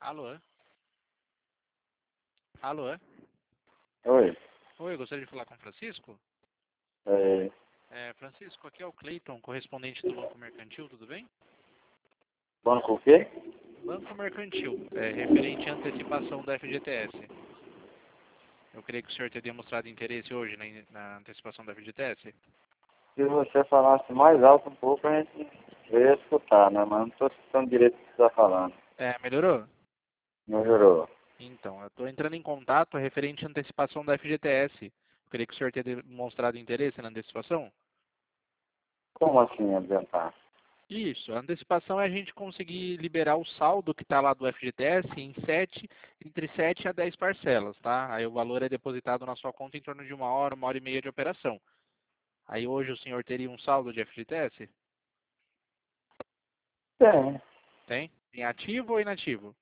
Alô? Alô? Oi. Oi, gostaria de falar com o Francisco? É, Francisco, aqui é o Cleiton, correspondente do Banco Mercantil, tudo bem? banco o quê? Banco Mercantil, referente à antecipação da FGTS. Eu creio que o senhor teria mostrado interesse hoje na antecipação da FGTS. Se você falasse mais alto um pouco, a gente ia escutar, né? Mas não estou escutando direito o que você está falando. Melhorou? Melhorou. Então, eu estou entrando em contato referente à antecipação da FGTS. Eu creio que o senhor teria demonstrado interesse na antecipação. Como assim adiantar? Isso, a antecipação é a gente conseguir liberar o saldo que está lá do FGTS entre 7 a 10 parcelas, tá? Aí o valor é depositado na sua conta em torno de uma hora e meia de operação. Aí hoje o senhor teria um saldo de FGTS? Tem. Tem? Em ativo ou inativo?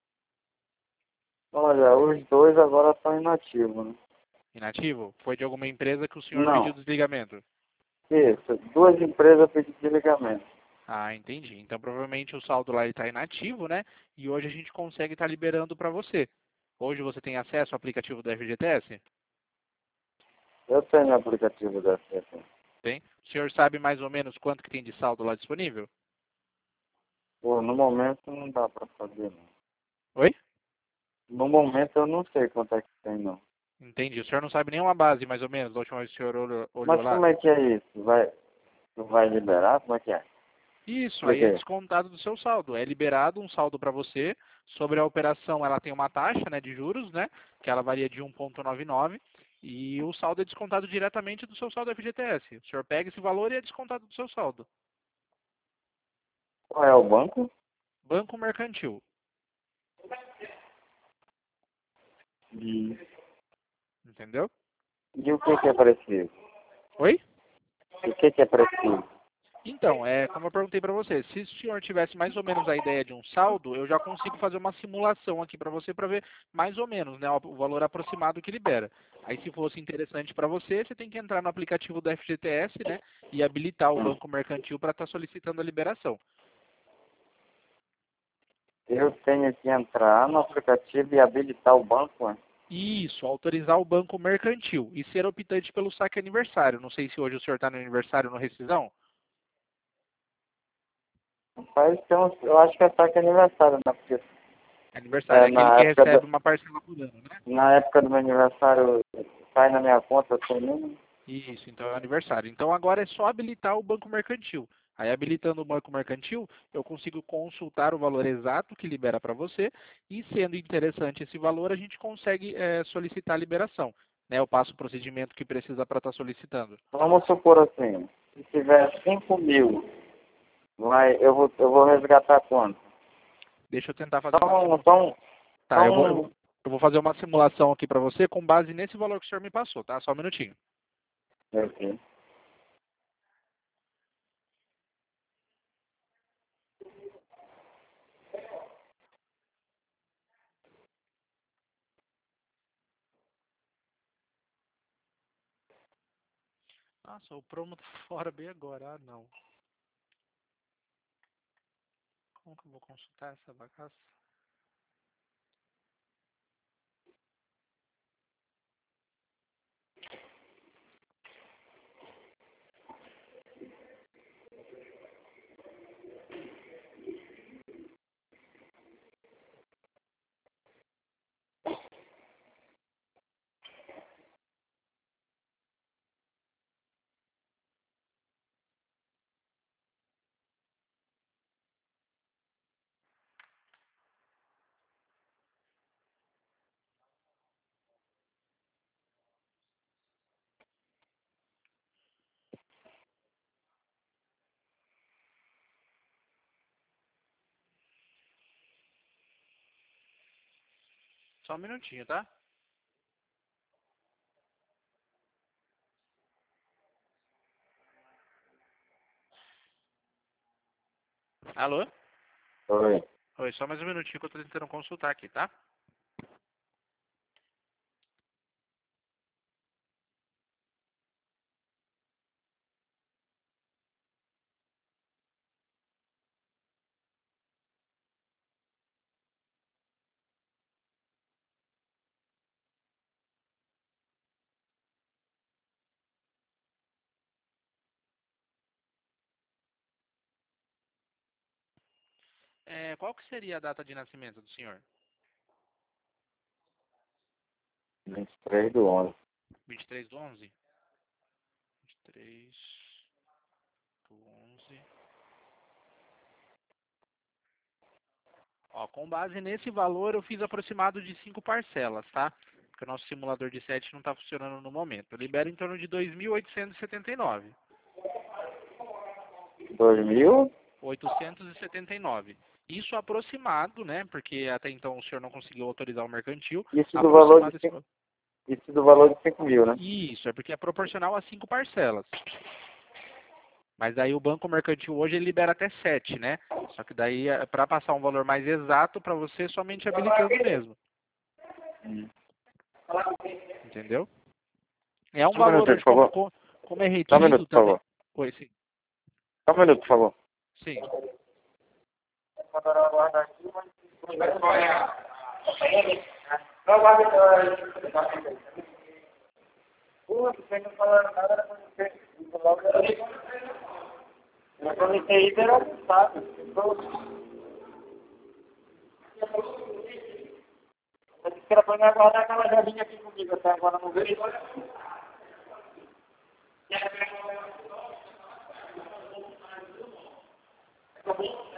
Olha, os dois agora estão inativos, né? Inativo? Foi de alguma empresa que o senhor pediu Não. desligamento? Isso. Duas empresas pediram desligamento. Ah, entendi. Então provavelmente o saldo lá está inativo, né? E hoje a gente consegue estar liberando para você. Hoje você tem acesso ao aplicativo do FGTS? Eu tenho aplicativo da CEPA. Tem? O senhor sabe mais ou menos quanto que tem de saldo lá disponível? Pô, no momento não dá para fazer, não. Oi? No momento eu não sei quanto é que tem, não. Entendi. O senhor não sabe nenhuma base, mais ou menos, da última vez que o senhor olhou Mas lá? como é que é isso? Vai liberar? Como é que é? Isso, aí é Expliquei. descontado do seu saldo. É liberado um saldo para você. Sobre a operação, ela tem uma taxa, né, de juros, né, que ela varia de 1,99 e o saldo é descontado diretamente do seu saldo FGTS. O senhor pega esse valor e é descontado do seu saldo. Qual é o banco? Banco Mercantil. E, Entendeu? e o que é preciso? Oi? O que é preciso? Então, como eu perguntei para você, se o senhor tivesse mais ou menos a ideia de um saldo, eu já consigo fazer uma simulação aqui para você para ver mais ou menos, né, o valor aproximado que libera. Aí, se fosse interessante para você, você tem que entrar no aplicativo do FGTS, né, e habilitar o Hum. Banco Mercantil para estar solicitando a liberação. Eu tenho que entrar no aplicativo e habilitar o banco, né? Isso, autorizar o Banco Mercantil e ser optante pelo saque aniversário. Não sei se hoje o senhor está no aniversário no rescisão. Rapaz, então, eu acho que é saque aniversário, né? Porque Aniversário é aquele na que época recebe uma parcela por ano, né? na época do meu aniversário sai na minha conta, eu tô nem... Isso, então é o aniversário. Então agora é só habilitar o banco mercantil. Aí habilitando o banco mercantil, eu consigo consultar o valor exato que libera para você e sendo interessante esse valor, a gente consegue solicitar a liberação. Né? Eu passo o procedimento que precisa para estar solicitando. Vamos supor assim, se tiver 5.000, eu vou resgatar quanto? Deixa eu tentar fazer uma Então, simulação. então, Tá, eu vou fazer uma simulação aqui para você com base nesse valor que o senhor me passou, tá? Só um minutinho. ok. Nossa, o promo tá fora bem agora. Ah, não. Como que eu vou consultar essa bagaça? Só um minutinho, tá? Alô? Oi. Oi, só mais um minutinho que eu tô tentando consultar aqui, tá? Qual que seria a data de nascimento do senhor? 23/11. 23/11? 23/11. Ó, com base nesse valor, eu fiz aproximado de 5 parcelas, tá? Porque o nosso simulador de 7 não está funcionando no momento. Eu libero em torno de 2.879. 2.000? 879. Isso aproximado, né? Porque até então o senhor não conseguiu autorizar o mercantil. Isso do valor Aproximado de esse valor. Isso do valor de 5.000, né? Isso, é porque é proporcional a 5 parcelas. Mas daí o banco mercantil hoje ele libera até 7, né? Só que daí, para passar um valor mais exato para você, somente habilitando mesmo. Entendeu? É um Só um valor minuto, hoje, por favor. como é Só um minuto, retido por também. favor. Oi, sim. Só um minuto, por favor. Sim. Eu comecei a ir sabe? Eu disse que era pra me aguardar aquela velhinha aqui comigo, até agora não veio. Tá bom?